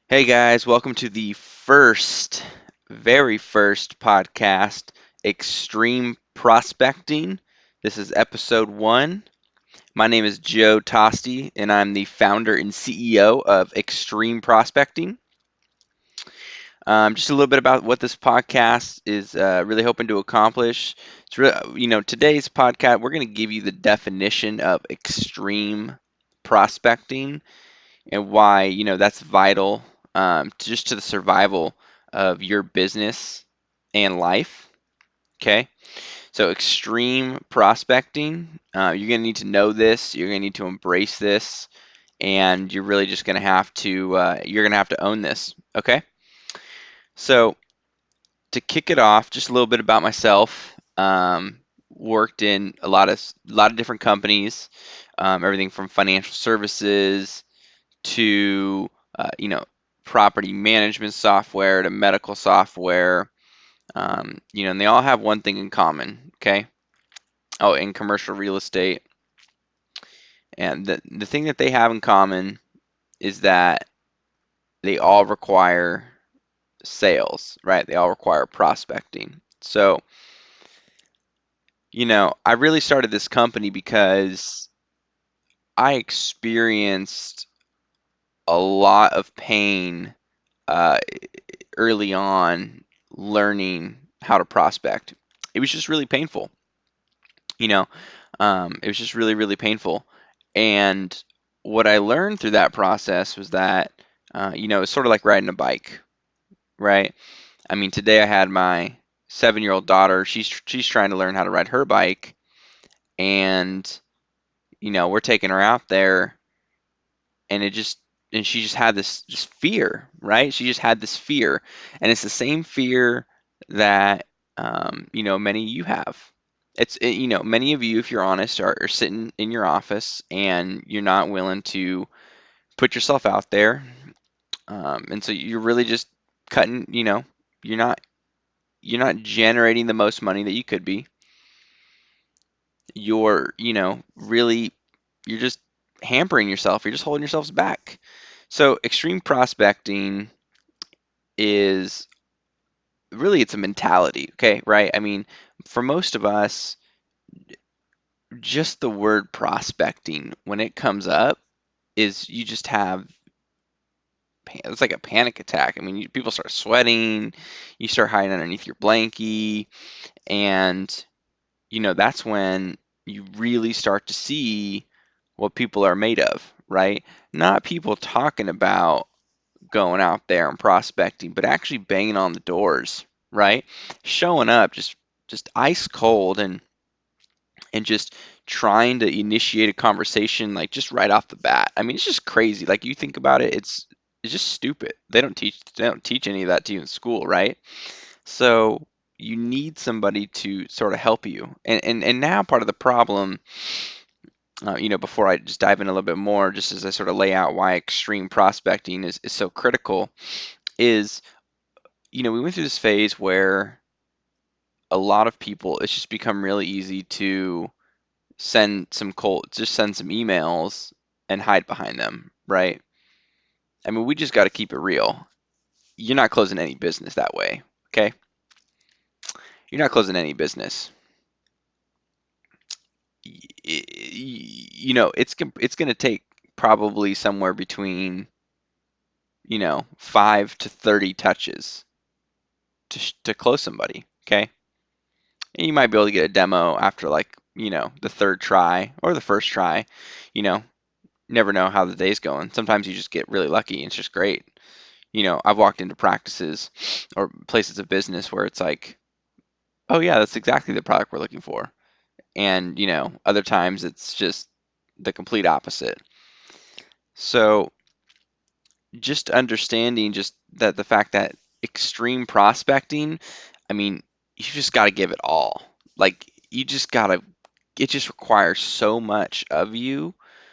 Hey guys, welcome to the very first podcast, Extreme Prospecting. This is episode 1. My name is Joe Tosti, and I'm the founder and CEO of Extreme Prospecting. Just a little bit about what this podcast is really hoping to accomplish. It's really, today's podcast, we're going to give you the definition of extreme prospecting and why that's vital just to the survival of your business and life. Okay, so extreme prospecting, you're going to need to know this. You're going to need to embrace this, and you're really just going to have to own this. Okay, so to kick it off, just a little bit about myself. Worked in a lot of different companies, everything from financial services to property management software to medical software. And they all have one thing in common. Okay. Oh, in commercial real estate, and the thing that they have in common is that they all require sales, right? They all require prospecting. So, I really started this company because I experienced a lot of pain uh, early on learning how to prospect. It was just really painful, you know. It was just really, really painful. And what I learned through that process was that, it's sort of like riding a bike, right? I mean, today I had my 7-year-old daughter. She's trying to learn how to ride her bike, and we're taking her out there, and she just had this just fear, right? She just had this fear, and it's the same fear that many of you have. Many of you, if you're honest, are sitting in your office and you're not willing to put yourself out there, and so you're really just cutting. You're not you're not generating the most money that you could be. Really, you're just hampering yourself. You're just holding yourselves back. So extreme prospecting is really, it's a mentality, okay, right? I mean, for most of us, just the word prospecting when it comes up is you just have it's like a panic attack. I mean, people start sweating, you start hiding underneath your blankie, and that's when you really start to see what people are made of, right? Not people talking about going out there and prospecting, but actually banging on the doors, right? Showing up just ice cold and just trying to initiate a conversation like just right off the bat. I mean, it's just crazy. Like you think about it, it's just stupid. They don't teach any of that to you in school, right? So you need somebody to sort of help you. And now part of the problem, before I just dive in a little bit more, just as I sort of lay out why extreme prospecting is so critical, is we went through this phase where a lot of people, it's just become really easy to just send some emails and hide behind them, right? I mean, we just got to keep it real. You're not closing any business that way, okay? You're not closing any business. It's going to take probably somewhere between 5 to 30 touches to close somebody, okay? And you might be able to get a demo after like the third try or the first try. You know, never know how the day's going. Sometimes you just get really lucky and it's just great. I've walked into practices or places of business where it's like, oh yeah, that's exactly the product we're looking for. And other times it's just the complete opposite. So just understanding just that the fact that extreme prospecting, I mean, you just got to give it all. Like you just got to it just requires so much of you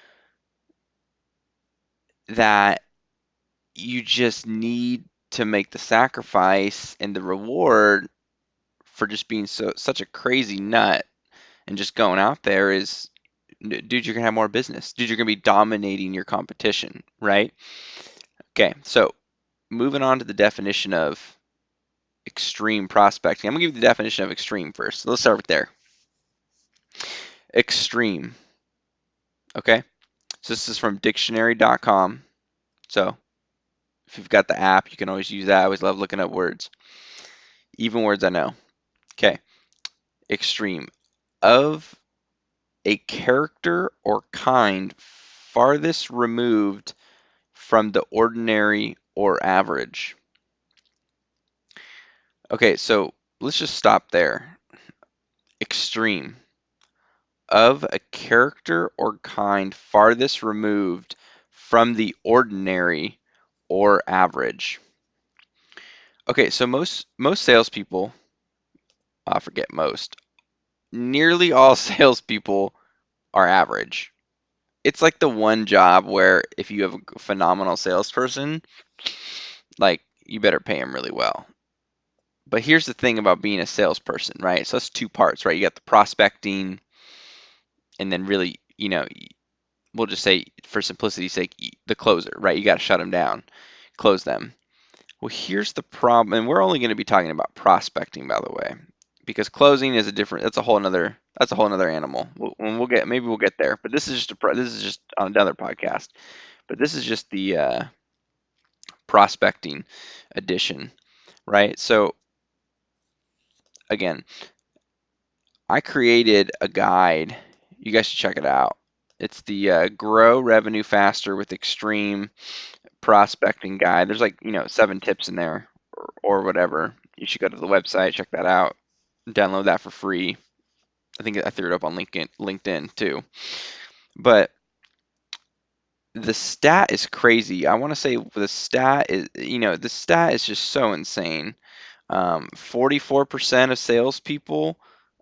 that you just need to make the sacrifice, and the reward for just being such a crazy nut and just going out there is, dude, you're gonna have more business. Dude, you're gonna be dominating your competition, right? Okay, so moving on to the definition of extreme prospecting. I'm gonna give you the definition of extreme first. So let's start with there. Extreme. Okay. So this is from dictionary.com. So if you've got the app, you can always use that. I always love looking up words, even words I know. Okay. Extreme. Of a character or kind farthest removed from the ordinary or average. Okay, so let's just stop there. Extreme. Of a character or kind farthest removed from the ordinary or average. Okay, so most salespeople, I forget most, nearly all salespeople are average. It's like the one job where if you have a phenomenal salesperson, like you better pay them really well. But here's the thing about being a salesperson, right? So that's two parts, right? You got the prospecting, and then really, we'll just say for simplicity's sake, the closer, right? You got to shut them down, close them. Well, here's the problem, and we're only going to be talking about prospecting, by the way, because closing is that's a whole another animal. Maybe we'll get there, but this is just on another podcast. But this is just the prospecting edition, right? So again, I created a guide. You guys should check it out. It's the Grow Revenue Faster with Extreme Prospecting Guide. There's 7 tips in there or whatever. You should go to the website, check that out, download that for free. I think I threw it up on LinkedIn too. But the stat is crazy. I want to say the stat is just so insane. 44% of salespeople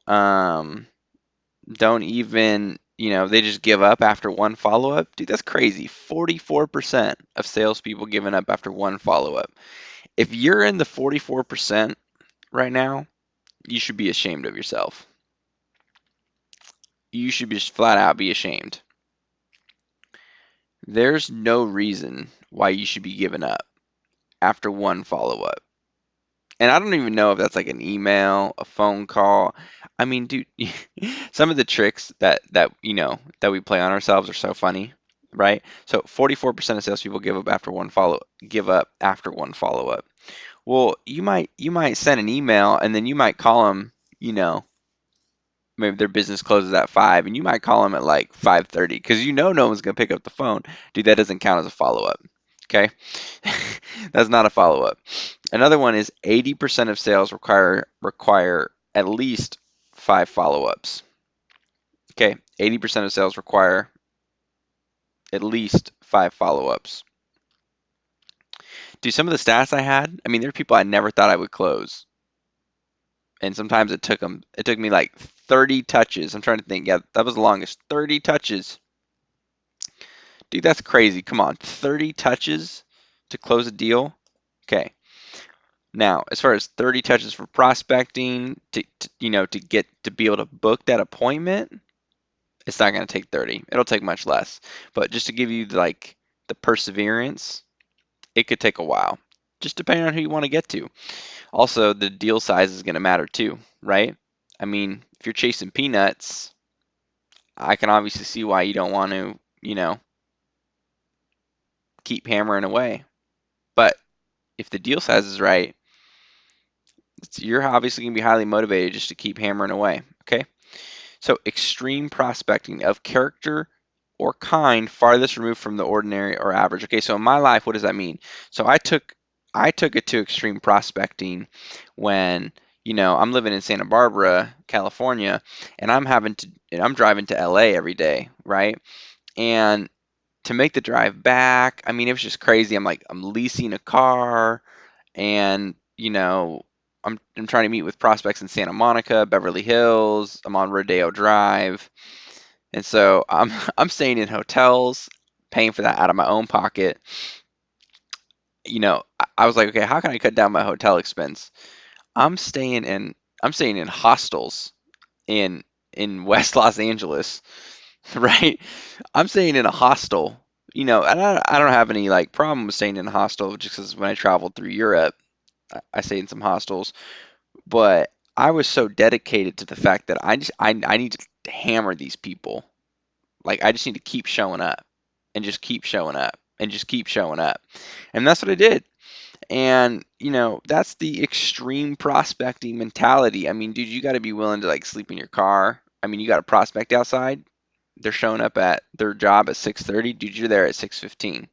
don't even, they just give up after one follow-up. Dude, that's crazy. 44% of salespeople giving up after one follow-up. If you're in the 44% right now, you should be ashamed of yourself. You should just flat out be ashamed. There's no reason why you should be giving up after one follow-up. And I don't even know if that's like an email, a phone call. I mean, dude, some of the tricks that we play on ourselves are so funny, right? So 44% of salespeople give up after one follow-up. Well, you might send an email and then you might call them, maybe their business closes at 5 and you might call them at like 5:30 because no one's gonna pick up the phone. Dude, that doesn't count as a follow-up. Okay, that's not a follow-up. Another one is 80% of sales require at least 5 follow-ups. Okay, 80% of sales require at least 5 follow-ups. Dude, some of the stats I had, I mean, there are people I never thought I would close. And sometimes it took me like 30 touches. I'm trying to think. Yeah, that was the longest. 30 touches. Dude, that's crazy. Come on, 30 touches to close a deal? Okay. Now, as far as 30 touches for prospecting to be able to book that appointment, it's not going to take 30. It'll take much less. But just to give you like the perseverance, it could take a while. Just depending on who you want to get to. Also, the deal size is going to matter too, right? I mean, if you're chasing peanuts, I can obviously see why you don't want to, keep hammering away. But if the deal size is right, you're obviously going to be highly motivated just to keep hammering away, okay? So extreme prospecting of character or kind farthest removed from the ordinary or average. Okay, so in my life, what does that mean? So I took it to extreme prospecting when, I'm living in Santa Barbara, California, and I'm driving to LA every day, right? And to make the drive back, I mean, it was just crazy. I'm leasing a car and, I'm trying to meet with prospects in Santa Monica, Beverly Hills. I'm on Rodeo Drive. And so I'm staying in hotels, paying for that out of my own pocket. I was like, okay, how can I cut down my hotel expense? I'm staying in hostels in West Los Angeles, right? I'm staying in a hostel I don't have any like problem with staying in a hostel just because when I traveled through Europe, I stayed in some hostels, but I was so dedicated to the fact that I need to hammer these people. Like I just need to keep showing up and just keep showing up and just keep showing up. And that's what I did. And, that's the extreme prospecting mentality. I mean, dude, you got to be willing to like sleep in your car. I mean, you got a prospect outside. They're showing up at their job at 6:30. Dude, you're there at 6:15.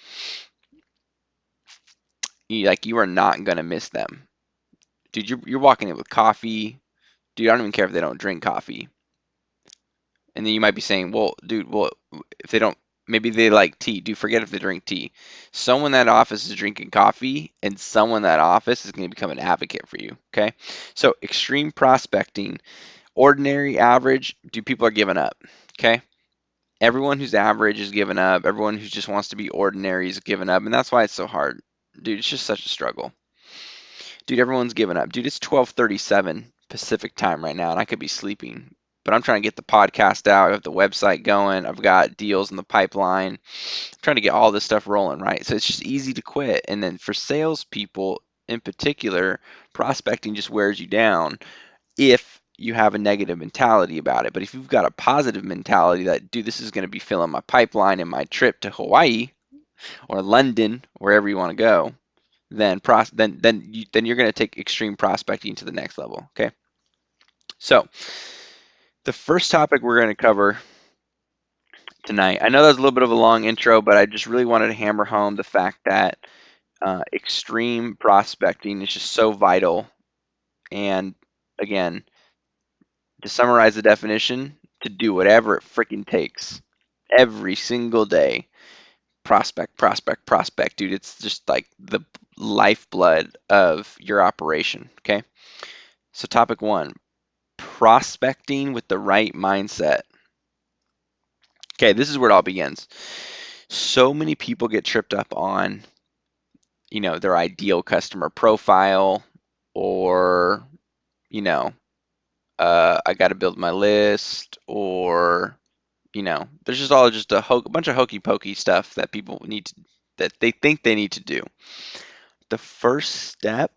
You are not going to miss them. Dude, you're walking in with coffee. Dude, I don't even care if they don't drink coffee. And then you might be saying, well, dude, well, if they don't, maybe they like tea. Dude, forget if they drink tea. Someone in that office is drinking coffee, and someone in that office is going to become an advocate for you. Okay. So, extreme prospecting, ordinary, average, dude, people are giving up. Okay. Everyone who's average is giving up. Everyone who just wants to be ordinary is giving up. And that's why it's so hard. Dude, it's just such a struggle. Dude, everyone's giving up. Dude, it's 12:37 Pacific time right now, and I could be sleeping. But I'm trying to get the podcast out. I have the website going. I've got deals in the pipeline. I'm trying to get all this stuff rolling, right? So it's just easy to quit. And then for salespeople in particular, prospecting just wears you down if you have a negative mentality about it. But if you've got a positive mentality that, dude, this is going to be filling my pipeline in my trip to Hawaii or London, wherever you want to go, then you're going to take extreme prospecting to the next level. Okay. So the first topic we're going to cover tonight. I know that was a little bit of a long intro, but I just really wanted to hammer home the fact that extreme prospecting is just so vital. And again, to summarize the definition, to do whatever it freaking takes every single day. Prospect, prospect, prospect, dude. It's just like the lifeblood of your operation. Okay. So, topic one, prospecting with the right mindset. Okay, this is where it all begins. So many people get tripped up on, their ideal customer profile or, you know, I got to build my list or, there's just all just a bunch of hokey pokey stuff that people need to, that they think they need to do. The first step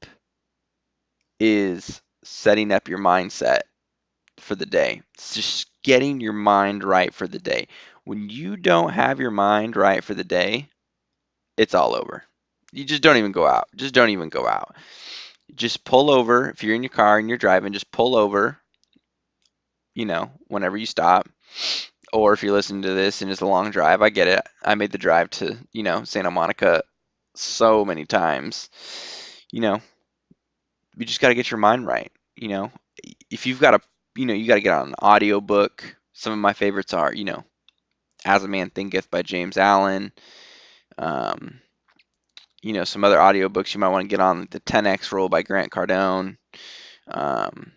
is setting up your mindset for the day. It's just getting your mind right for the day. When you don't have your mind right for the day, it's all over. You just don't even go out. Just don't even go out. Just pull over. If you're in your car and you're driving, just pull over, whenever you stop. Or if you're listening to this and it's a long drive, I get it. I made the drive to, Santa Monica so many times. You know, you just got to get your mind right. If you've got you got to get on an audio book. Some of my favorites are, As a Man Thinketh by James Allen. Um, some other audiobooks you might want to get on, the 10X Rule by Grant Cardone. Um,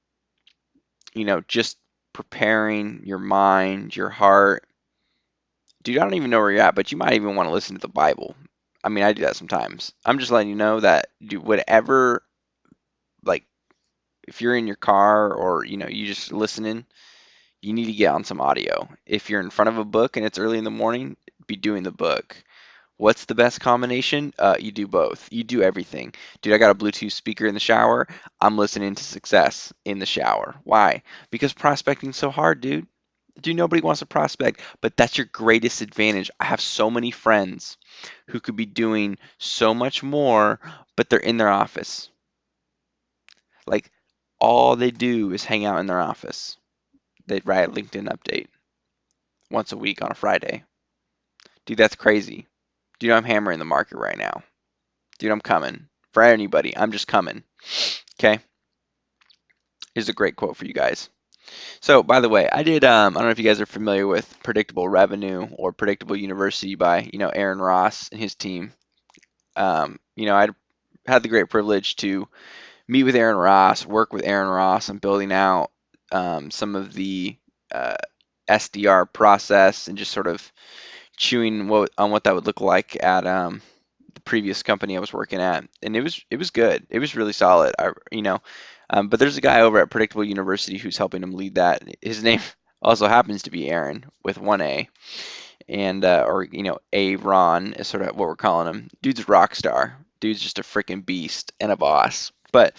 just preparing your mind, your heart. Dude, I don't even know where you're at, but you might even want to listen to the Bible. I mean, I do that sometimes. I'm just letting you know that, do whatever, like, if you're in your car or, you just listening, you need to get on some audio. If you're in front of a book and it's early in the morning, be doing the book. What's the best combination? You do both. You do everything. Dude, I got a Bluetooth speaker in the shower. I'm listening to Success in the shower. Why? Because prospecting's so hard, dude. Dude, nobody wants to prospect, but that's your greatest advantage. I have so many friends who could be doing so much more, but they're in their office. Like, all they do is hang out in their office. They write a LinkedIn update once a week on a Friday. Dude, that's crazy. Dude, I'm hammering the market right now. Dude, I'm coming. For anybody, I'm just coming. Okay? Here's a great quote for you guys. So, by the way, I don't know if you guys are familiar with Predictable Revenue or Predictable University by, Aaron Ross and his team. I had the great privilege to meet with Aaron Ross, work with Aaron Ross on building out some of the SDR process and just sort of chewing on what that would look like at the previous company I was working at, and it was good. It was really solid. But there's a guy over at Predictable University who's helping him lead that. His name also happens to be Aaron with one A, and or Aaron is sort of what we're calling him. Dude's a rock star. Dude's just a freaking beast and a boss. But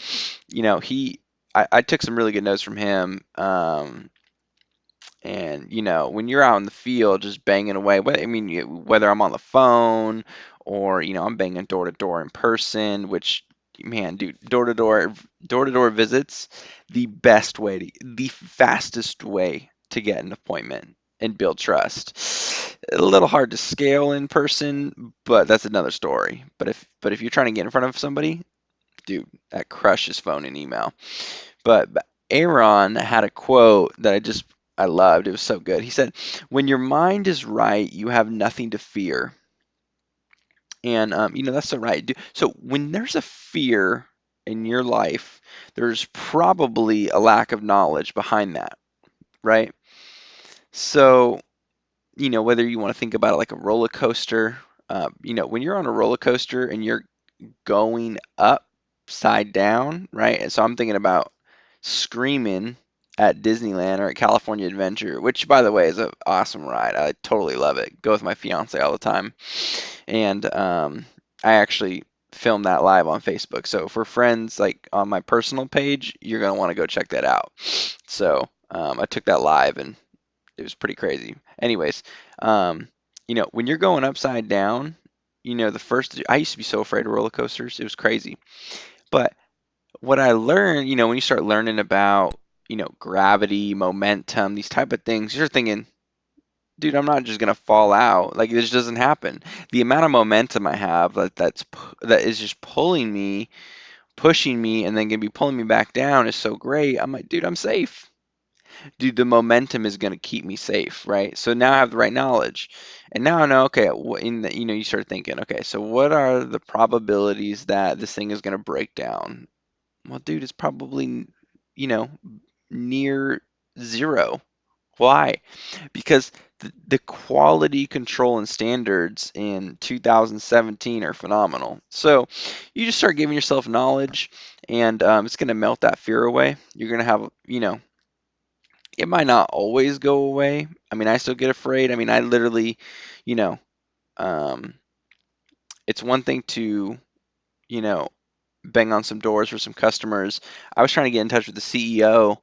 I took some really good notes from him. And when you're out in the field just banging away, whether I'm on the phone or I'm banging door to door in person, which man, dude, door to door visits, the fastest way to get an appointment and build trust. A little hard to scale in person, but that's another story. But if you're trying to get in front of somebody, dude, that crushes phone and email. But Aaron had a quote that I loved. It was so good. He said, "When your mind is right, you have nothing to fear." And that's so right. So when there's a fear in your life, there's probably a lack of knowledge behind that, right? So whether you want to think about it like a roller coaster, when you're on a roller coaster and you're going upside down, right? And so I'm thinking about screaming at Disneyland or at California Adventure, which by the way is an awesome ride. I totally love it. Go with my fiance all the time, and I actually filmed that live on Facebook. So for friends like on my personal page, you're gonna want to go check that out. So I took that live and it was pretty crazy. Anyways, when you're going upside down, I used to be so afraid of roller coasters. It was crazy. But what I learned, when you start learning about, gravity, momentum, these type of things, you're thinking, dude, I'm not just gonna fall out. Like this doesn't happen. The amount of momentum I have that is just pulling me, pushing me, and then gonna be pulling me back down is so great. I'm like, dude, I'm safe. Dude, the momentum is gonna keep me safe, right? So now I have the right knowledge, and now I know. Okay, you start thinking, okay, so what are the probabilities that this thing is gonna break down? Well, dude, it's probably, you know, near zero. Why? Because the quality control and standards in 2017 are phenomenal. So you just start giving yourself knowledge, and it's going to melt that fear away. You're going to have, it might not always go away. I mean, I still get afraid. I mean, I literally, you know, um, it's one thing to, you know, bang on some doors for some customers. I was trying to get in touch with the CEO.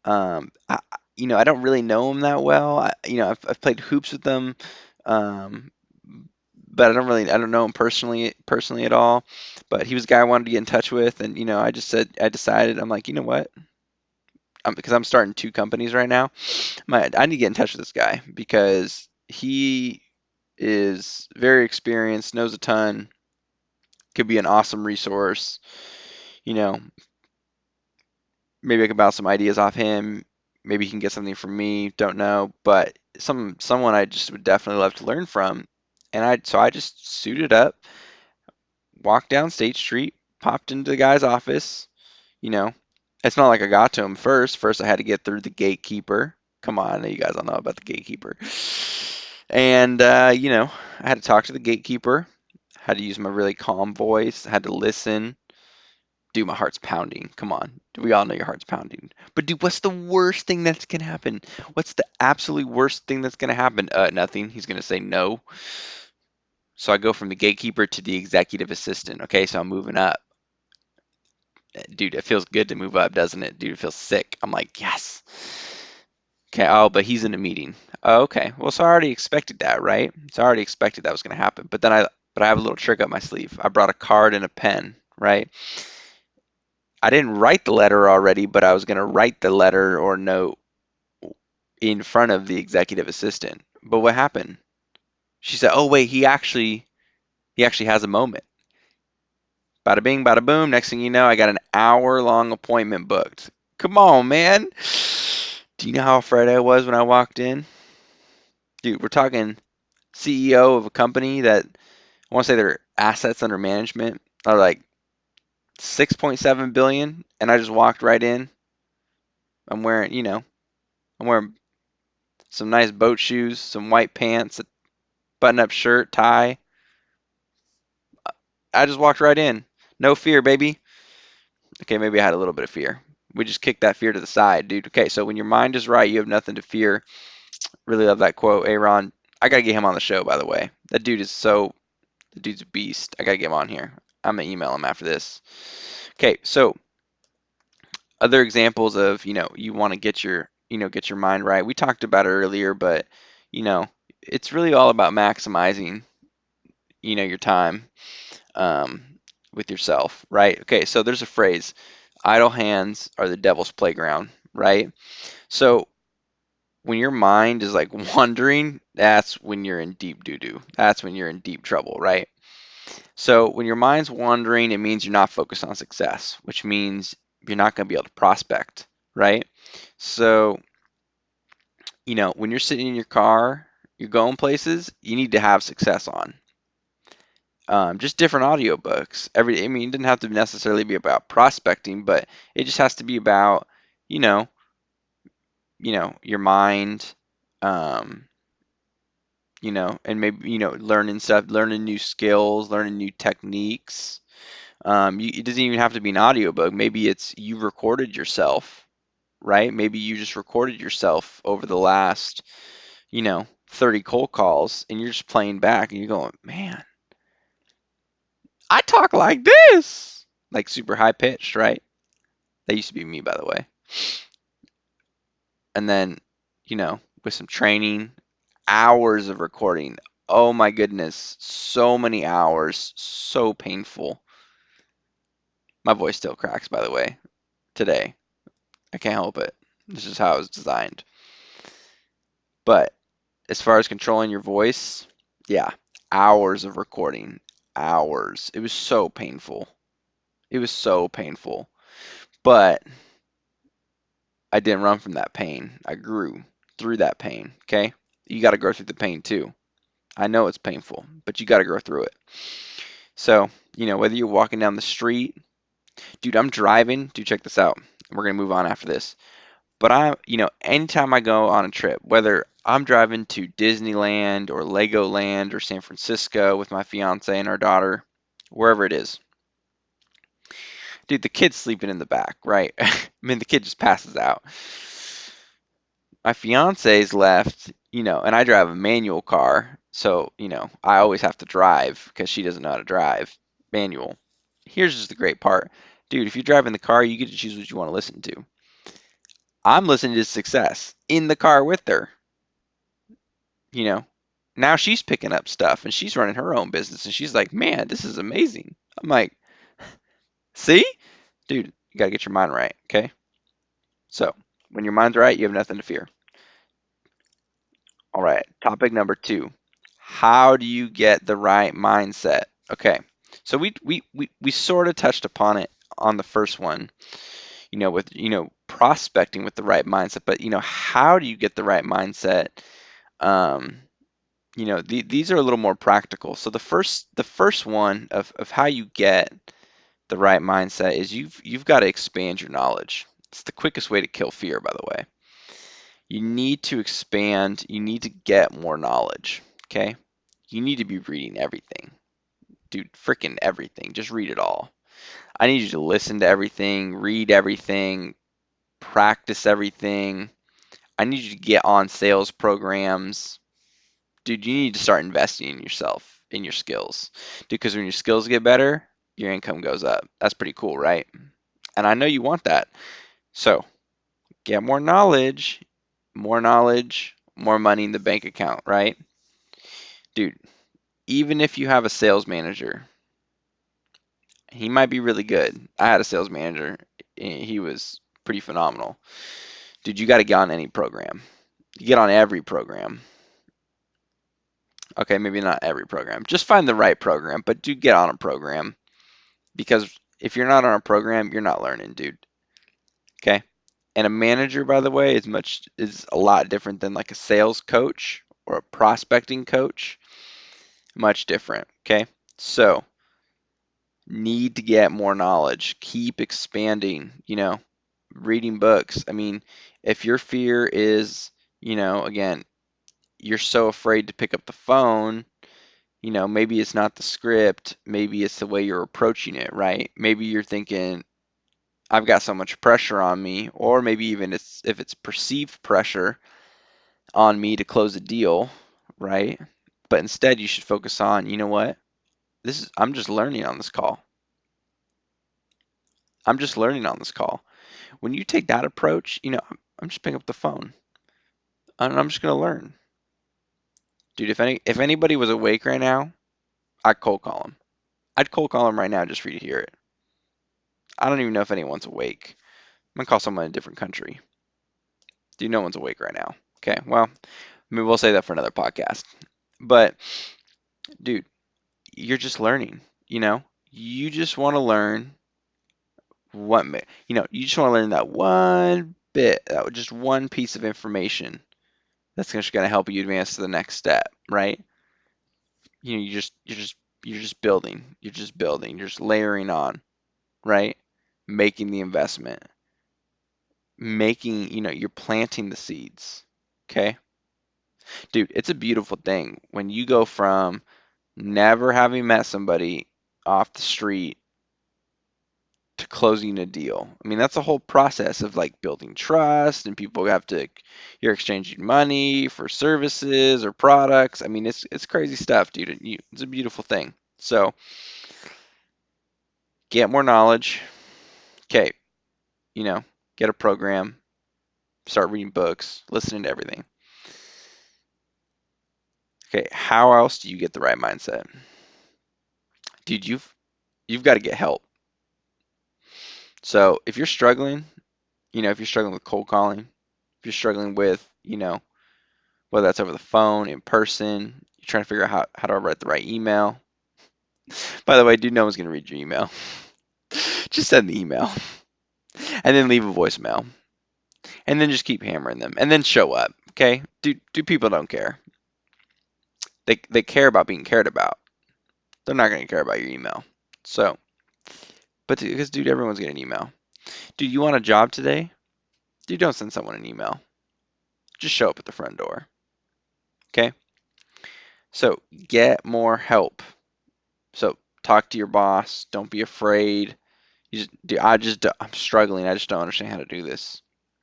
I don't really know him that well. I've played hoops with them, um, but I don't know him personally at all. But he was a guy I wanted to get in touch with, and I decided, I'm like, you know what? Because I'm starting two companies right now. I need to get in touch with this guy because he is very experienced, knows a ton, could be an awesome resource. You know, maybe I can bounce some ideas off him. Maybe he can get something from me. Don't know, but someone I just would definitely love to learn from. And I just suited up, walked down State Street, popped into the guy's office. You know, it's not like I got to him first. First, I had to get through the gatekeeper. Come on, you guys all know about the gatekeeper. And I had to talk to the gatekeeper. Had to use my really calm voice. Had to listen. Dude, my heart's pounding. Come on. We all know your heart's pounding. But dude, what's the worst thing that's gonna happen? What's the absolute worst thing that's gonna happen? Nothing. He's gonna say no. So I go from the gatekeeper to the executive assistant. Okay, so I'm moving up. Dude, it feels good to move up, doesn't it? Dude, it feels sick. I'm like, yes. Okay, oh, but he's in a meeting. Oh, okay. Well, so I already expected that, right? So I already expected that was gonna happen. But I have a little trick up my sleeve. I brought a card and a pen, right? I didn't write the letter already, but I was going to write the letter or note in front of the executive assistant. But what happened? She said, "Oh wait, he actually has a moment." Bada bing, bada boom. Next thing you know, I got an hour-long appointment booked. Come on, man. Do you know how afraid I was when I walked in? Dude, we're talking CEO of a company that I want to say their assets under management are like 6.7 billion, and I just walked right in. I'm wearing, I'm wearing some nice boat shoes, some white pants, a button-up shirt, tie. I just walked right in. No fear, baby. Okay, maybe I had a little bit of fear. We just kicked that fear to the side, dude. Okay, so when your mind is right, you have nothing to fear. Really love that quote, Aaron. I gotta get him on the show, by the way. The dude's a beast. I gotta get him on here. I'm gonna email him after this. Okay, so other examples of, you want to get your mind right. We talked about it earlier, but, you know, it's really all about maximizing, your time um, with yourself, right? Okay, so there's a phrase, idle hands are the devil's playground, right? So when your mind is like wandering, that's when you're in deep doo-doo. That's when you're in deep trouble, right? So when your mind's wandering, it means you're not focused on success, which means you're not going to be able to prospect, right? So, when you're sitting in your car, you're going places, you need to have success on. Just different audiobooks. I mean, it didn't have to necessarily be about prospecting, but it just has to be about, you know, your mind, um, and maybe, learning stuff, learning new skills, learning new techniques. It doesn't even have to be an audiobook. Maybe it's you recorded yourself, right? Maybe you just recorded yourself over the last, 30 cold calls, and you're just playing back and you're going, man, I talk like this, like super high pitched, right? That used to be me, by the way. And then, with some training, hours of recording. Oh my goodness, so many hours, so painful. My voice still cracks, by the way, today. I can't help it. This is how it was designed. But as far as controlling your voice, yeah, hours of recording, hours. It was so painful. It was so painful. But I didn't run from that pain. I grew through that pain, okay? You got to grow through the pain too. I know it's painful, but you got to grow through it. So, whether you're walking down the street, dude, I'm driving. Dude, check this out. We're going to move on after this. But anytime I go on a trip, whether I'm driving to Disneyland or Legoland or San Francisco with my fiance and our daughter, wherever it is, dude, the kid's sleeping in the back, right? I mean, the kid just passes out. My fiance's left, and I drive a manual car, so, I always have to drive because she doesn't know how to drive manual. Here's just the great part. Dude, if you're driving the car, you get to choose what you want to listen to. I'm listening to Success in the car with her. you know, Now she's picking up stuff and she's running her own business and she's like, man, this is amazing. I'm like, see? Dude, you got to get your mind right, okay? So, when your mind's right, you have nothing to fear. All right, topic number 2. How do you get the right mindset? Okay, so we sort of touched upon it on the first one, with, prospecting with the right mindset, but, how do you get the right mindset? Um, these are a little more practical. So the first one of how you get the right mindset is you've got to expand your knowledge. It's the quickest way to kill fear, by the way. You need to expand, you need to get more knowledge, okay? You need to be reading everything. Dude, freaking everything. Just read it all. I need you to listen to everything, read everything, practice everything. I need you to get on sales programs. Dude, you need to start investing in yourself, in your skills. Dude, because when your skills get better, your income goes up. That's pretty cool, right? And I know you want that. So get more knowledge, more money in the bank account, right? Dude, even if you have a sales manager, he might be really good. I had a sales manager. He was pretty phenomenal. Dude, you got to get on any program. You get on every program. Okay, maybe not every program. Just find the right program, but do get on a program. Because if you're not on a program, you're not learning, dude. Okay? And a manager, by the way, is a lot different than like a sales coach or a prospecting coach. Much different. Okay? So, need to get more knowledge. Keep expanding, reading books. I mean, if your fear is, again, you're so afraid to pick up the phone, maybe it's not the script, maybe it's the way you're approaching it, right? Maybe you're thinking, I've got so much pressure on me, or maybe even if it's perceived pressure on me to close a deal, right? But instead, you should focus on, you know what? I'm just learning on this call. I'm just learning on this call. When you take that approach, I'm just picking up the phone and I'm just going to learn. Dude, if anybody was awake right now, I'd cold call them. I'd cold call them right now just for you to hear it. I don't even know if anyone's awake. I'm going to call someone in a different country. Dude, no one's awake right now. Okay, well, maybe we'll say that for another podcast. But, dude, you're just learning, you know? You just want to learn you just want to learn that one bit, just one piece of information that's just going to help you advance to the next step, right? You're just building, you're just layering on, right? Making the investment, you're planting the seeds, okay? Dude, it's a beautiful thing when you go from never having met somebody off the street to closing a deal. I mean, that's a whole process of like building trust, and people have to, you're exchanging money for services or products. I mean, it's crazy stuff, dude. It's a beautiful thing. So get more knowledge. Okay, you know, get a program, start reading books, listening to everything. Okay, how else do you get the right mindset? Dude, you've got to get help. So if you're struggling, if you're struggling with cold calling, if you're struggling with, whether that's over the phone, in person, you're trying to figure out how to write the right email. By the way, dude, no one's going to read your email. Just send the email and then leave a voicemail and then just keep hammering them and then show up. Okay? Do people don't care. They care about being cared about. They're not going to care about your email. So, but because, dude, everyone's getting an email. Dude, you want a job today? Dude, don't send someone an email. Just show up at the front door. Okay? So, get more help. So, talk to your boss. Don't be afraid. Dude, I'm struggling. I just don't understand how to do this.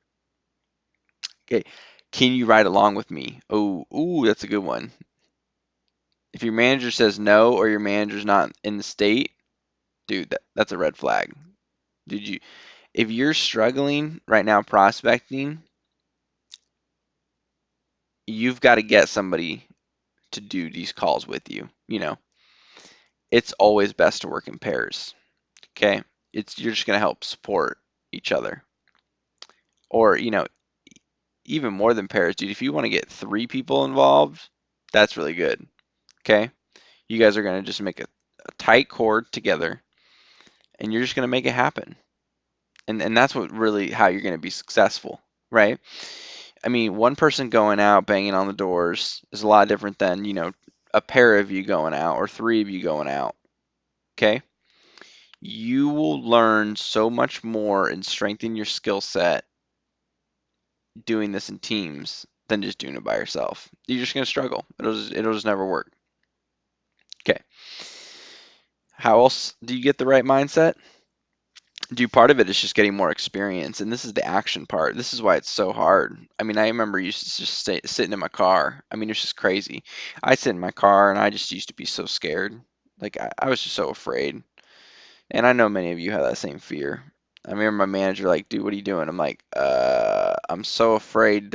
Okay. Can you ride along with me? Oh, ooh, that's a good one. If your manager says no or your manager's not in the state, dude, that's a red flag. If you're struggling right now prospecting, you've got to get somebody to do these calls with you. It's always best to work in pairs. Okay? You're just going to help support each other. Or, even more than pairs, dude, if you want to get 3 people involved, that's really good. Okay? You guys are going to just make a tight cord together and you're just going to make it happen. And that's what really how you're going to be successful, right? I mean, one person going out banging on the doors is a lot different than, a pair of you going out or 3 of you going out. Okay? You will learn so much more and strengthen your skill set doing this in teams than just doing it by yourself. You're just going to struggle. It'll just never work. Okay. How else do you get the right mindset? Dude, part of it is just getting more experience, and this is the action part. This is why it's so hard. I mean, I remember used to just sitting in my car. I mean, it's just crazy. I sit in my car, and I just used to be so scared. Like, I was just so afraid. And I know many of you have that same fear. I remember my manager like, dude, what are you doing? I'm like, I'm so afraid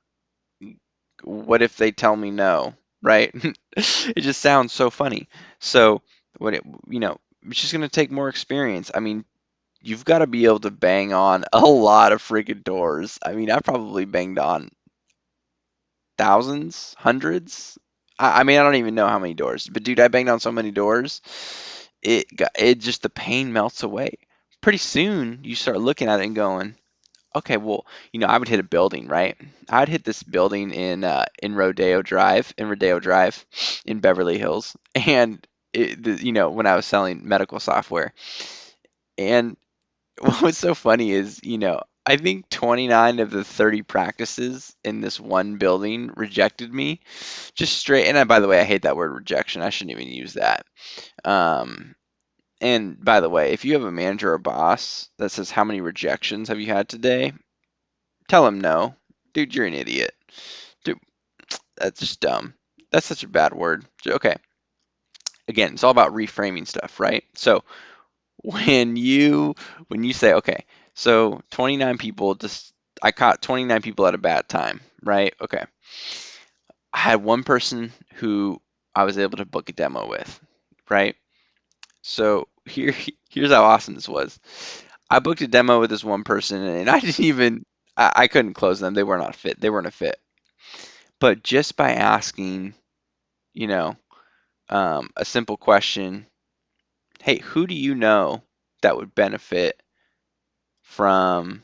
what if they tell me no, right? It just sounds so funny. So, it's just gonna take more experience. I mean, you've got to be able to bang on a lot of freaking doors. I mean, I probably banged on thousands, hundreds. I mean, I don't even know how many doors, but dude, I banged on so many doors. It just the pain melts away. Pretty soon, you start looking at it and going, okay, well, I would hit a building, right? I'd hit this building in Rodeo Drive, in Beverly Hills, and when I was selling medical software, and what was so funny is, I think 29 of the 30 practices in this one building rejected me just straight. And by the way, I hate that word rejection. I shouldn't even use that. Um, and by the way, if you have a manager or boss that says, how many rejections have you had today? Tell him no. Dude, you're an idiot. Dude, that's just dumb. That's such a bad word. Okay. Again, it's all about reframing stuff, right? So when you when you say, okay, so 29 people just I caught 29 people at a bad time, right? Okay. I had one person who I was able to book a demo with, right? So here's how awesome this was. I booked a demo with this one person, and I didn't even I couldn't close them. They were not fit. They weren't a fit. But just by asking, you know, a simple question, hey, who do you know that would benefit from,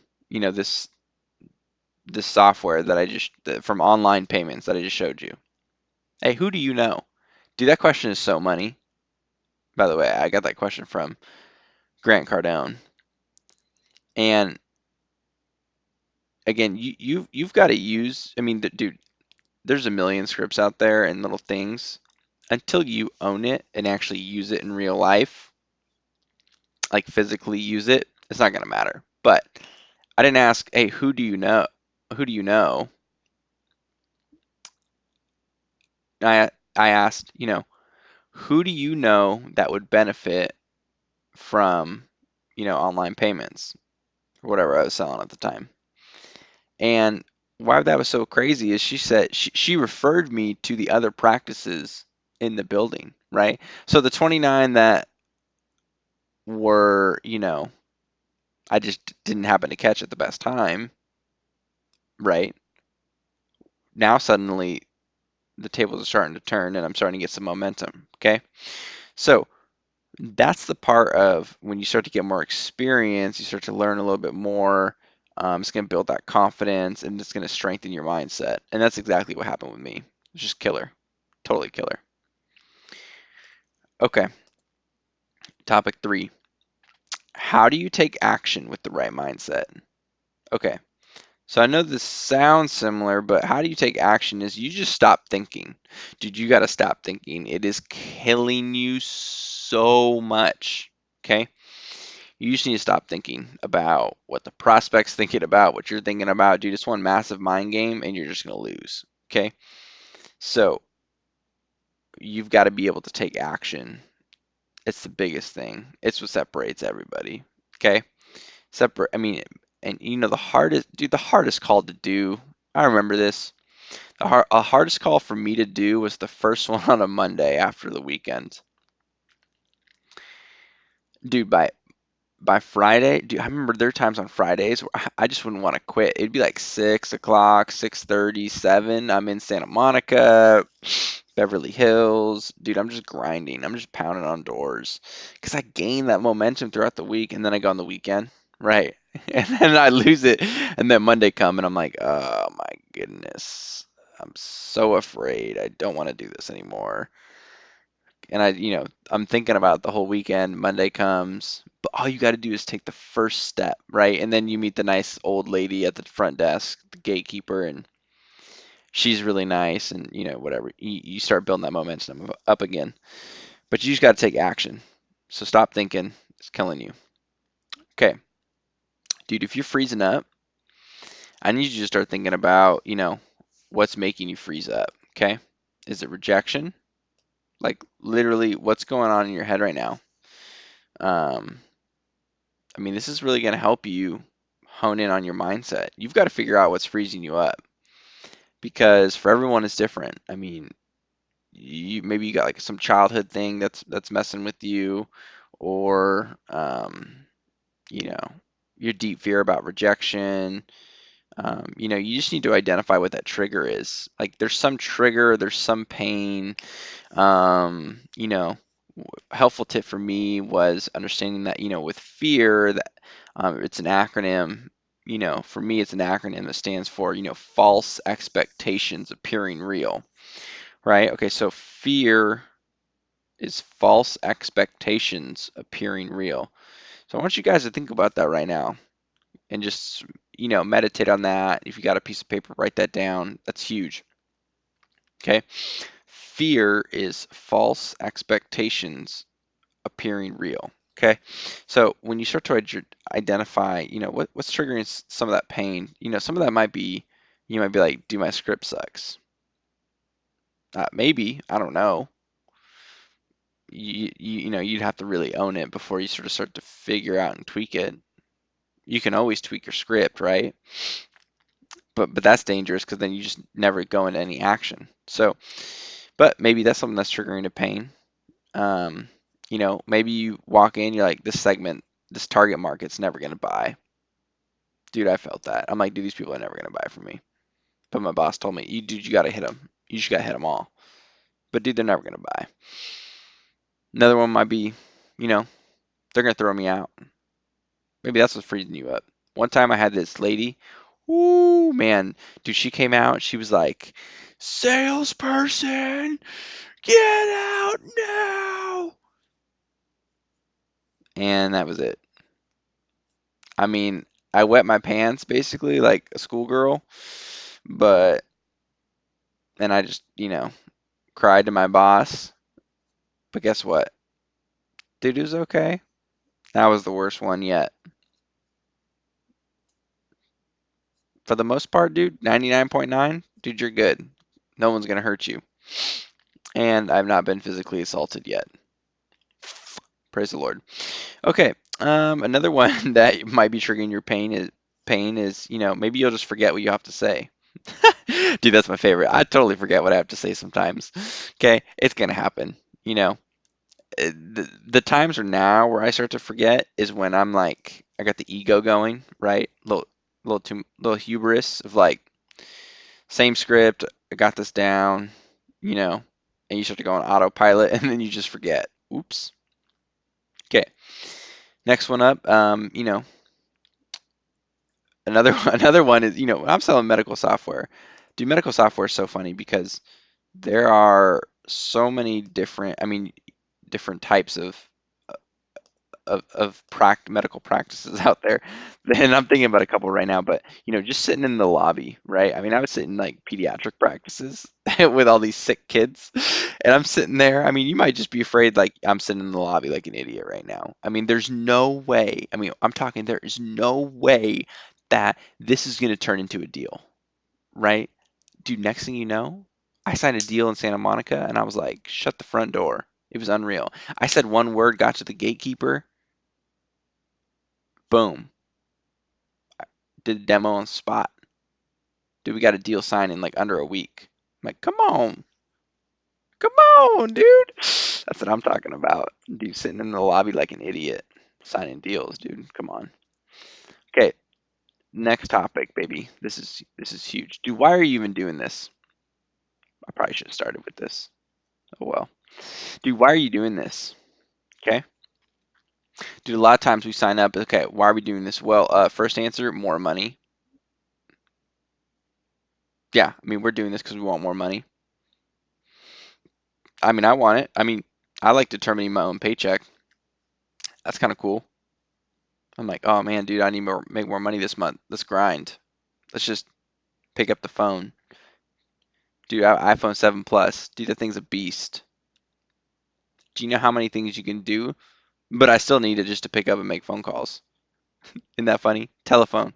this software that from online payments that I just showed you? Hey, who do you know? Dude, that question is so money. By the way, I got that question from Grant Cardone. And again, you've got to use. I mean, dude, there's a million scripts out there and little things. Until you own it and actually use it in real life, like physically use it, it's not gonna matter. But I didn't ask, hey, who do you know? Who do you know? I asked, who do you know that would benefit from, online payments or whatever I was selling at the time. And why that was so crazy is she said she referred me to the other practices in the building, right? So the 29 that were, I just didn't happen to catch at the best time, right? Now suddenly the tables are starting to turn and I'm starting to get some momentum, okay? So that's the part of when you start to get more experience, you start to learn a little bit more. It's going to build that confidence and it's going to strengthen your mindset. And that's exactly what happened with me. It's just killer. Totally killer. Okay, topic 3. How do you take action with the right mindset? Okay, so I know this sounds similar, but how do you take action is you just stop thinking. Dude, you got to stop thinking. It is killing you so much. Okay? You just need to stop thinking about what the prospect's thinking about, what you're thinking about. Dude, it's one massive mind game and you're just going to lose. Okay? So you've got to be able to take action. It's the biggest thing. It's what separates everybody. Okay? I mean, and the hardest call to do, I remember this. The hardest call for me to do was the first one on a Monday after the weekend. Dude, by Friday, dude, I remember there are times on Fridays where I just wouldn't want to quit. It'd be like 6 o'clock, 6:30, 7. I'm in Santa Monica, Beverly Hills. Dude, I'm just grinding. I'm just pounding on doors because I gain that momentum throughout the week and then I go on the weekend. Right. And then I lose it. And then Monday come and I'm like, oh my goodness. I'm so afraid. I don't want to do this anymore. And I'm thinking about the whole weekend. Monday comes, but all you got to do is take the first step, right? And then you meet the nice old lady at the front desk, the gatekeeper, and she's really nice, and whatever. You start building that momentum up again. But you just got to take action. So stop thinking; it's killing you. Okay, dude, if you're freezing up, I need you to start thinking about, what's making you freeze up. Okay, is it rejection? Like literally, what's going on in your head right now? Um, I mean, this is really going to help you hone in on your mindset. You've got to figure out what's freezing you up because for everyone it's different. I mean, maybe you got like some childhood thing that's messing with you, or you know, your deep fear about rejection. You just need to identify what that trigger is. Like, there's some trigger, there's some pain. Helpful tip for me was understanding that, with fear, that it's an acronym. For me, it's an acronym that stands for, false expectations appearing real, right? Okay, so fear is false expectations appearing real. So I want you guys to think about that right now and just, meditate on that. If you got a piece of paper, write that down. That's huge. Okay. Fear is false expectations appearing real. Okay. So when you start to identify, what's triggering some of that pain, some of that might be, you might be like, dude, my script sucks. Maybe, I don't know. You'd have to really own it before you sort of start to figure out and tweak it. You can always tweak your script, right? But that's dangerous because then you just never go into any action. So, but maybe that's something that's triggering a pain. Um, maybe you walk in, you're like, this segment, this target market's never gonna buy. Dude, I felt that. I'm like, dude, these people are never gonna buy from me. But my boss told me, dude, you gotta hit them. You just gotta hit them all. But dude, they're never gonna buy. Another one might be, you know, they're gonna throw me out. Maybe that's what's freezing you up. One time I had this lady, ooh man, dude, she came out, she was like, salesperson, get out now. And that was it. I mean, I wet my pants basically like a schoolgirl, but then I just, cried to my boss. But guess what? Dude, it was okay. That was the worst one yet. For the most part, dude, 99.9, dude, you're good. No one's gonna hurt you. And I've not been physically assaulted yet. Praise the Lord. Okay, another one that might be triggering your pain is maybe you'll just forget what you have to say. Dude, that's my favorite. I totally forget what I have to say sometimes. Okay, it's gonna happen. The times are now where I start to forget is when I'm like I got the ego going, right? Little hubris of like same script, I got this down, you know, and you start to go on autopilot and then you just forget. Oops. Okay. Next one up, another another one is, I'm selling medical software. Dude, medical software is so funny because there are so many different types of medical practices out there. And I'm thinking about a couple right now, but just sitting in the lobby, right? I mean, I was sitting like pediatric practices with all these sick kids, and I'm sitting there. I mean, you might just be afraid like I'm sitting in the lobby like an idiot right now. I mean, there's no way. I mean, I'm talking there is no way that this is going to turn into a deal, right? Dude, next thing you know, I signed a deal in Santa Monica and I was like, shut the front door. It was unreal. I said one word, got to the gatekeeper, boom, did a demo on the spot. Dude, we got a deal signed in like under a week. I'm like, come on, dude. That's what I'm talking about. Dude sitting in the lobby like an idiot, signing deals, dude. Come on. Okay, next topic, baby. This is huge. Dude, why are you even doing this? I probably should have started with this. Oh well. Dude, why are you doing this? Okay. Dude, a lot of times we sign up, okay, why are we doing this? Well, first answer, more money. Yeah, I mean, we're doing this because we want more money. I mean, I want it. I mean, I like determining my own paycheck. That's kind of cool. I'm like, oh man, dude, I need more, make more money this month. Let's grind. Let's just pick up the phone. Dude, iPhone 7 Plus. Dude, that thing's a beast. Do you know how many things you can do? But I still need it just to pick up and make phone calls. Isn't that funny? Telephone.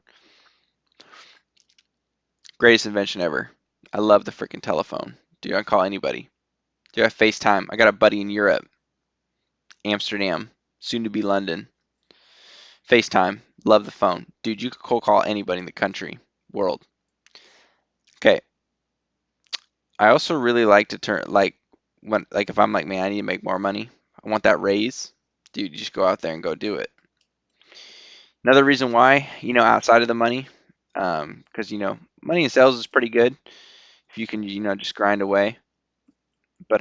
Greatest invention ever. I love the freaking telephone. Dude, I can call anybody. Dude, I FaceTime. I got a buddy in Europe, Amsterdam, soon to be London. FaceTime. Love the phone. Dude, you could cold call anybody in the country, world. Okay. I also really like to turn like if I'm like, man, I need to make more money. I want that raise. Dude, you just go out there and go do it. Another reason why, outside of the money, because money in sales is pretty good if you can, just grind away. But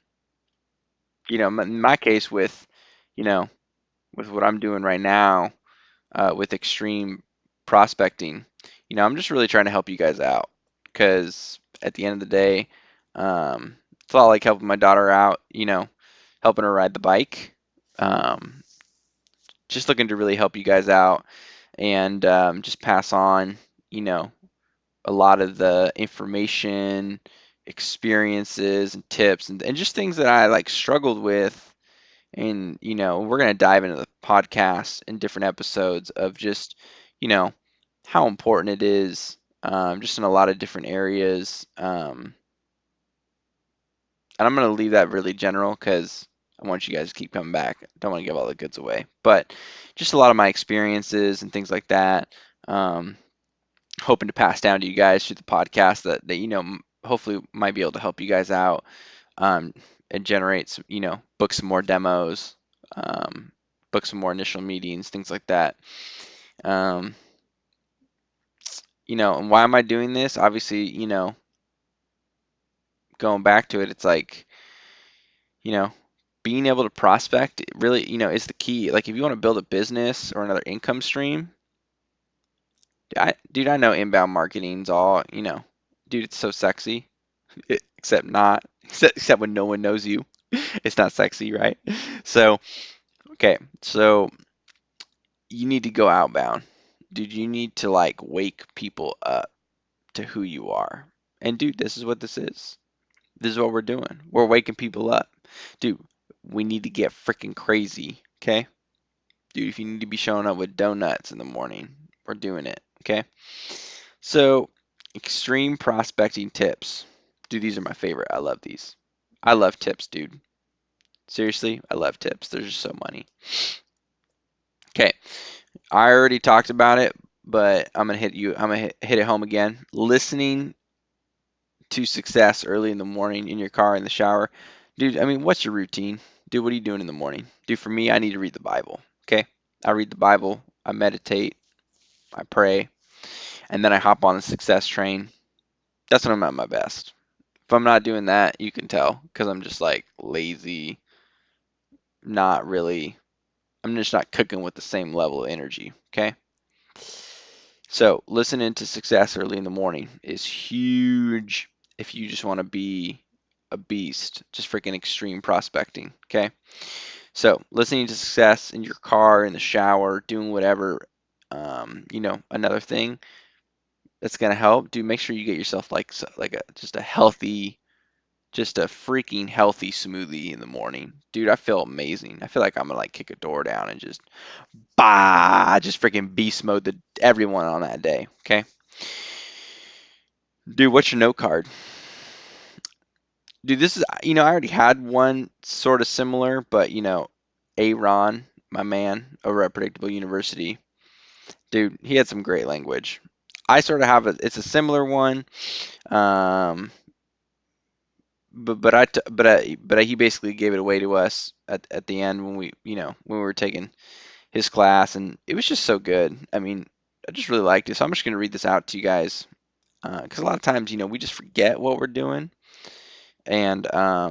in my case you know, with what I'm doing right now, with extreme prospecting, I'm just really trying to help you guys out because at the end of the day, it's a lot like helping my daughter out, helping her ride the bike. Um, just looking to really help you guys out and just pass on, you know, a lot of the information, experiences, and tips, and just things that I like struggled with. And, we're going to dive into the podcast in different episodes of just, you know, how important it is, just in a lot of different areas. and I'm going to leave that really general because I want you guys to keep coming back. I don't want to give all the goods away, but just a lot of my experiences and things like that. Um, Hoping to pass down to you guys through the podcast that hopefully might be able to help you guys out, um, and generate some, book some more demos, book some more initial meetings, things like that. Um, and why am I doing this? Obviously, going back to it, it's like, you know, being able to prospect really, is the key. Like if you want to build a business or another income stream, dude, I know inbound marketing's all, dude, it's so sexy. Except not, except when no one knows you. It's not sexy, right? So, okay, so you need to go outbound. Dude, you need to like wake people up to who you are. And dude, this is what this is. This is what we're doing. We're waking people up. Dude, we need to get freaking crazy, okay? Dude, if you need to be showing up with donuts in the morning, we're doing it, okay? So, extreme prospecting tips. Dude, these are my favorite. I love these. I love tips, dude. Seriously, I love tips. They're just so money. Okay, I already talked about it, but I'm gonna hit it home again. Listening to success early in the morning in your car in the shower, dude. I mean, what's your routine, dude? What are you doing in the morning, dude? For me, I need to read the Bible. Okay, I read the Bible, I meditate, I pray, and then I hop on the success train. That's when I'm at my best. If I'm not doing that, you can tell because I'm just like lazy, not really. I'm just not cooking with the same level of energy. Okay. So listening to success early in the morning is huge if you just want to be a beast, just freaking extreme prospecting. Okay. So listening to success in your car, in the shower, doing whatever, another thing that's gonna help. Do make sure you get yourself like just a healthy, just a freaking healthy smoothie in the morning. Dude, I feel amazing. I feel like I'm gonna like kick a door down and just freaking beast mode everyone on that day. Okay. Dude, what's your note card? Dude, this is, I already had one sort of similar, but, Aaron, my man over at Predictable University, dude, he had some great language. I sort of have it's a similar one, um, but he basically gave it away to us at the end when we were taking his class, and it was just so good. I mean, I just really liked it. So I'm just gonna read this out to you guys, because a lot of times, we just forget what we're doing, and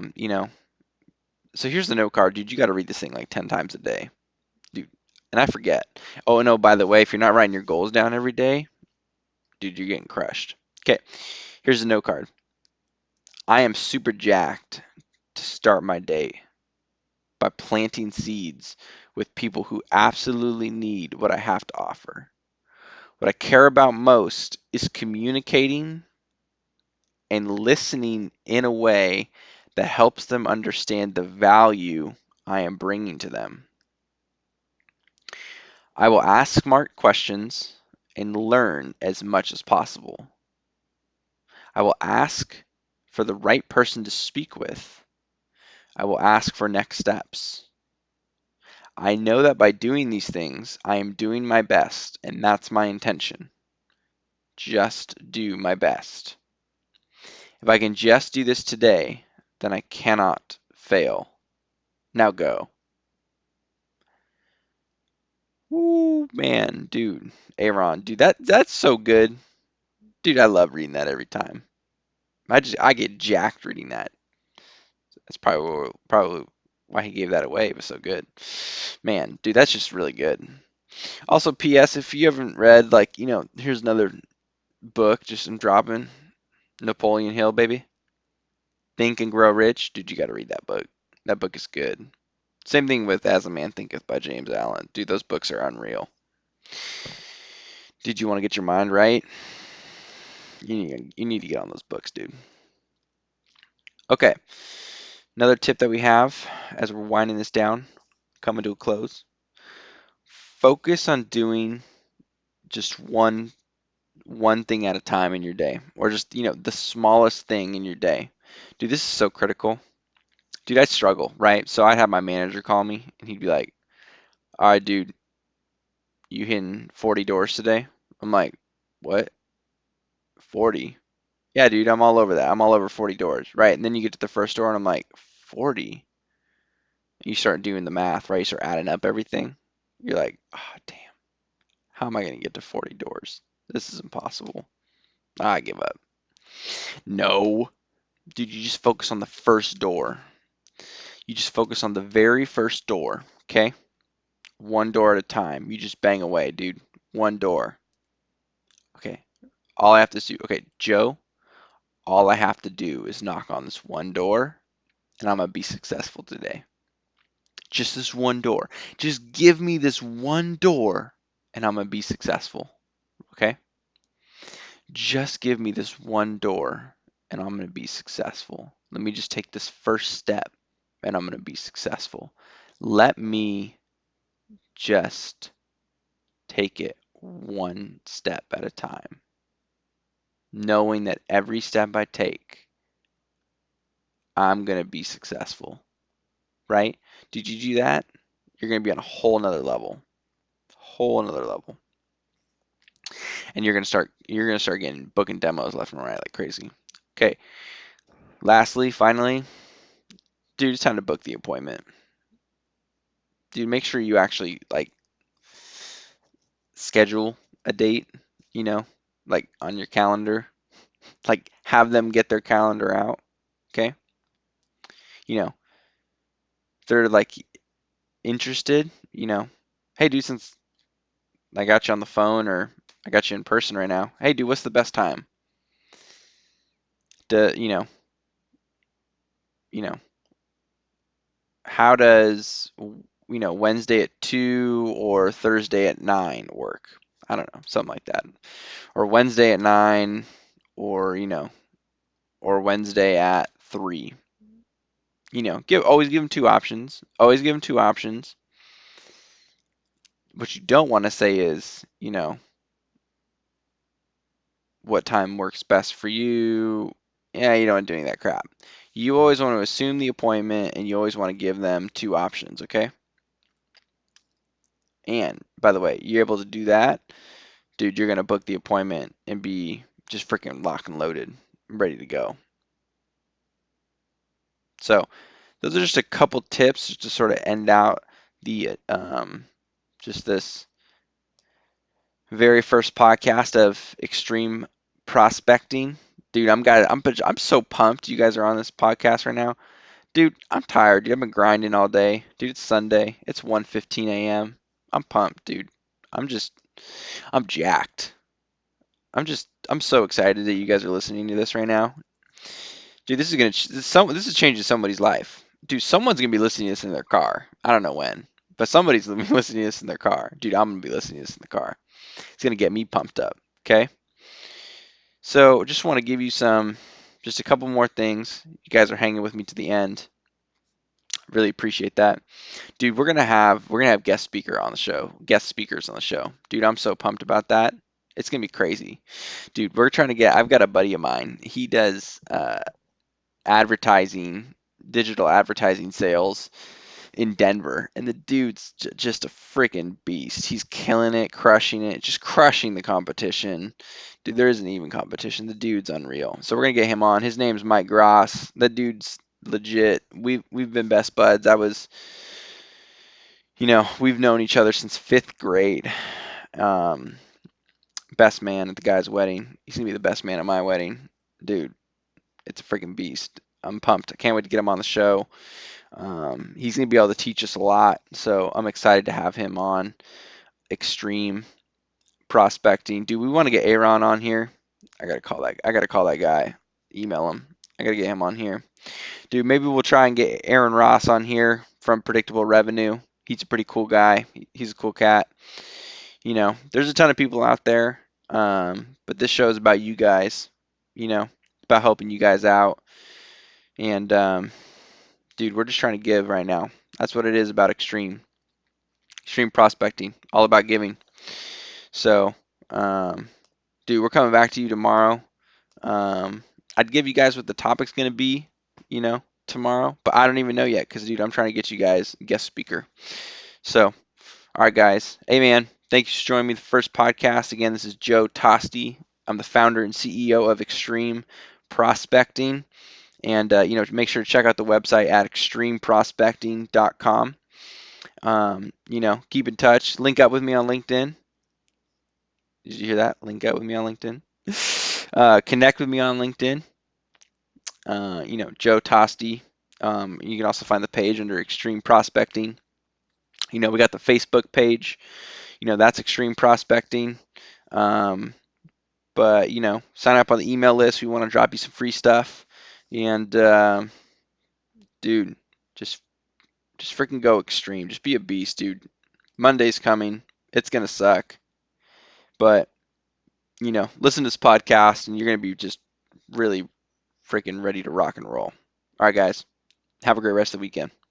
so here's the note card, dude. You got to read this thing like 10 times a day, dude. And I forget. Oh no, by the way, if you're not writing your goals down every day, dude, you're getting crushed. Okay, here's the note card. I am super jacked to start my day by planting seeds with people who absolutely need what I have to offer. What I care about most is communicating and listening in a way that helps them understand the value I am bringing to them. I will ask smart questions and learn as much as possible. I will ask for the right person to speak with. I will ask for next steps. I know that by doing these things, I am doing my best, and that's my intention. Just do my best. If I can just do this today, then I cannot fail. Now go. Woo, man, dude. Aaron, dude, that's so good. Dude, I love reading that every time. I get jacked reading that. That's probably why he gave that away. It was so good. Man, dude, that's just really good. Also, P.S. If you haven't read, like, here's another book. Just I'm dropping Napoleon Hill, baby. Think and Grow Rich. Dude, you got to read that book. That book is good. Same thing with As a Man Thinketh by James Allen. Dude, those books are unreal. Did you want to get your mind right? You need to get on those books, dude. Okay. Another tip that we have as we're winding this down, coming to a close. Focus on doing just one thing at a time in your day, or just the smallest thing in your day. Dude, this is so critical. Dude, I'd struggle, right? So I'd have my manager call me and he'd be like, all right, dude, you hitting 40 doors today? I'm like, what? 40? Yeah, dude, I'm all over that. I'm all over 40 doors, right? And then you get to the first door and I'm like, 40? You start doing the math, right? You start adding up everything. You're like, oh, damn, how am I going to get to 40 doors? This is impossible. I give up. No, dude, you just focus on the first door. You just focus on the very first door, okay? One door at a time. You just bang away, dude. One door. Okay. All I have to do, okay, Joe, all I have to do is knock on this one door and I'm going to be successful today. Just this one door. Just give me this one door and I'm going to be successful. Okay? Just give me this one door and I'm going to be successful. Let me just take this first step and I'm going to be successful. Let me just take it one step at a time, knowing that every step I take, I'm going to be successful. Right? Did you do that? You're going to be on a whole nother level. Whole another level. And you're gonna start getting booking demos left and right like crazy. Okay. Lastly, finally, dude, it's time to book the appointment. Dude, make sure you actually like schedule a date, you know, like on your calendar. Like have them get their calendar out. Okay. You know, if they're like interested, hey dude, since I got you on the phone or I got you in person right now, hey dude, what's the best time? To, you know, how does Wednesday at 2 or Thursday at 9 work? I don't know, something like that. Or Wednesday at 9 or or Wednesday at 3. Always give them two options. Always give them two options. What you don't want to say is, what time works best for you. Yeah, you don't want doing that crap. You always want to assume the appointment and you always want to give them two options, okay? And by the way, you're able to do that, dude, you're gonna book the appointment and be just freaking locked and loaded, ready to go. So those are just a couple tips just to sort of end out the just this very first podcast of extreme prospecting. Dude, I'm so pumped you guys are on this podcast right now. Dude, I'm tired. Dude, I've been grinding all day. Dude, it's Sunday. It's 1:15 a.m. I'm pumped, dude. I'm just I'm jacked. I'm so excited that you guys are listening to this right now. Dude, this is changing somebody's life. Dude, someone's gonna be listening to this in their car. I don't know when, but somebody's gonna be listening to this in their car. Dude, I'm gonna be listening to this in the car. It's gonna get me pumped up. Okay. So just want to give you just a couple more things. You guys are hanging with me to the end. Really appreciate that. Dude, we're gonna have guest speakers on the show. Dude, I'm so pumped about that. It's gonna be crazy. Dude, I've got a buddy of mine. He does advertising, digital advertising sales in Denver, and the dude's just a freaking beast. He's killing it, crushing it, just crushing the competition. Dude, there isn't even competition. The dude's unreal. So we're gonna get him on. His name's Mike Gross. That dude's legit. We've been best buds. We've known each other since fifth grade. Um, Best man at the guy's wedding. He's gonna be the best man at my wedding, dude. It's a freaking beast. I'm pumped. I can't wait to get him on the show. He's going to be able to teach us a lot, so I'm excited to have him on. Extreme prospecting. Do we want to get Aaron on here? I gotta call that guy. Email him. I gotta get him on here. Dude, maybe we'll try and get Aaron Ross on here from Predictable Revenue. He's a pretty cool guy. He's a cool cat. There's a ton of people out there, but this show is about you guys. About helping you guys out. And dude, we're just trying to give right now. That's what it is about extreme prospecting, all about giving. So, dude, we're coming back to you tomorrow. I'd give you guys what the topic's going to be, you know, tomorrow, but I don't even know yet because, dude, I'm trying to get you guys guest speaker. So, all right, guys. Hey, man, thanks for joining me the first podcast. Again, this is Joe Tosti. I'm the founder and CEO of Extreme Prospecting. And, make sure to check out the website at extremeprospecting.com. Keep in touch. Link up with me on LinkedIn. Did you hear that? Link up with me on LinkedIn. Connect with me on LinkedIn. Joe Tosti. You can also find the page under Extreme Prospecting. We got the Facebook page. That's Extreme Prospecting. But sign up on the email list. We want to drop you some free stuff. And dude, just freaking go extreme. Just be a beast, dude. Monday's coming. It's gonna suck. But listen to this podcast, and you're gonna be just really freaking ready to rock and roll. All right, guys. Have a great rest of the weekend.